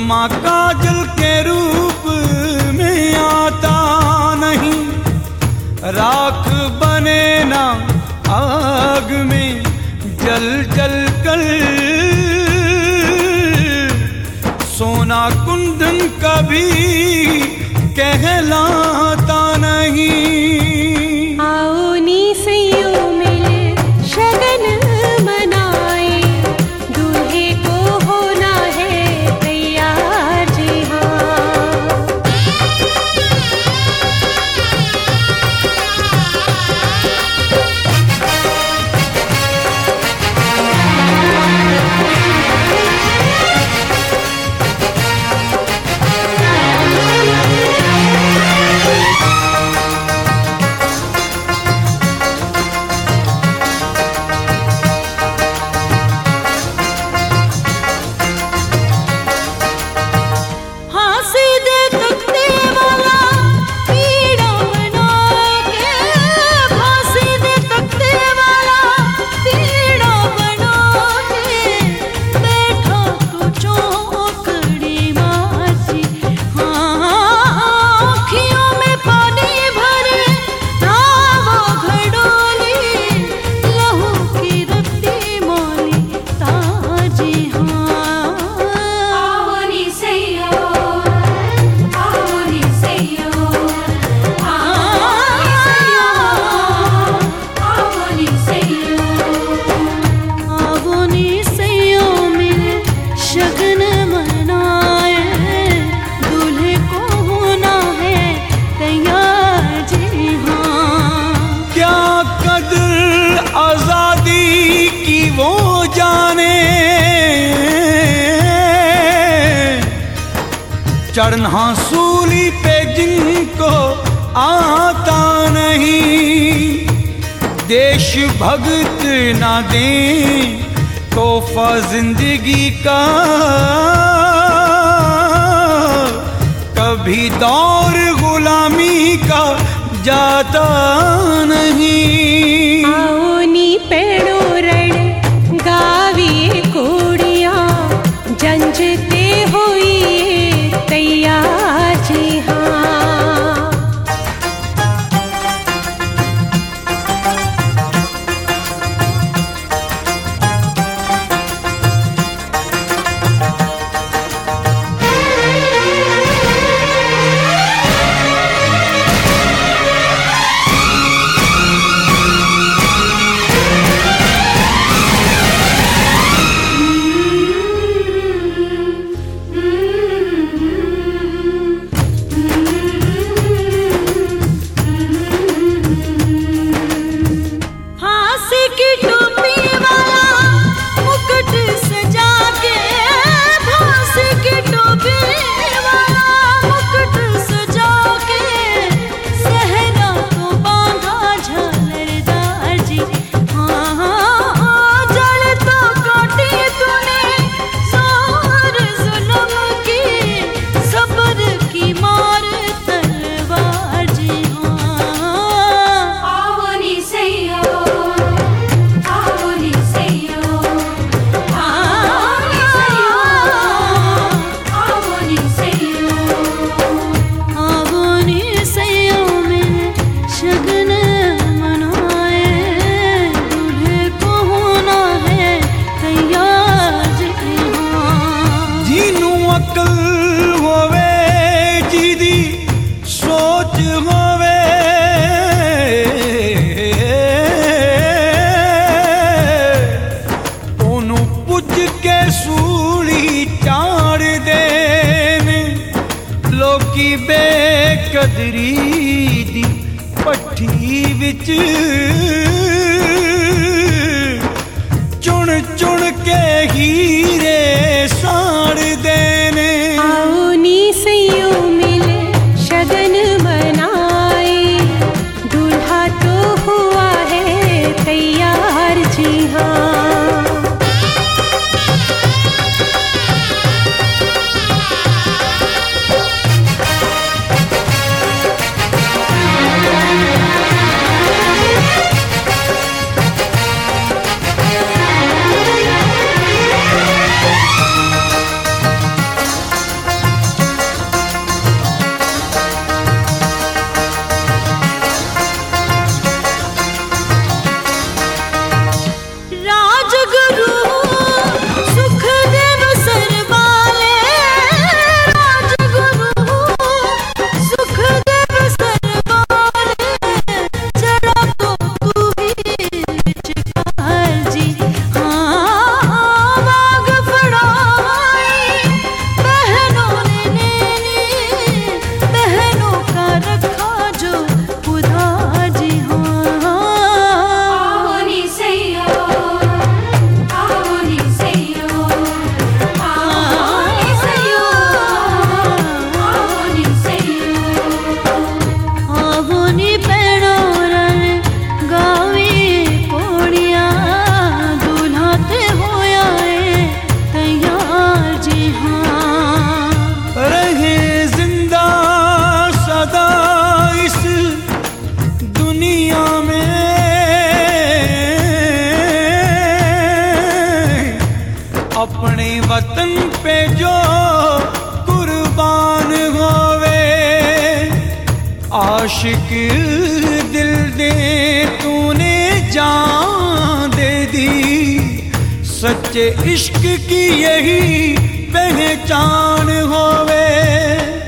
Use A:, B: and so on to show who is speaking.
A: समा काजल के रूप में आता नहीं, राख बने ना आग में जल जल कर, सोना कुंदन कभी कहलाता नहीं।
B: आओ नी सैयो मिले शगन मनाए, दूल्हे को होना है तैयार जी हाँ।
A: चढ़ना सूली पे जिनको आता नहीं, देश भक्त ना दें तोहफा जिंदगी का, कभी दौर गुलामी का जाता नहीं।
B: आओ नी पेड़ो रण गाविए कोड़िया, जंजते हुई तैयार जी हाँ।
A: बेकदरी दी पट्ठी विच चुन चुन के हीरे साड़ देने।
B: आओ नी सैयो मिले शगन मनाए, दूल्हा तो हुआ है तैयार जी हाँ।
A: आशिक दिल दे तूने जान दे दी, सच्चे इश्क की यही पहचान होवे।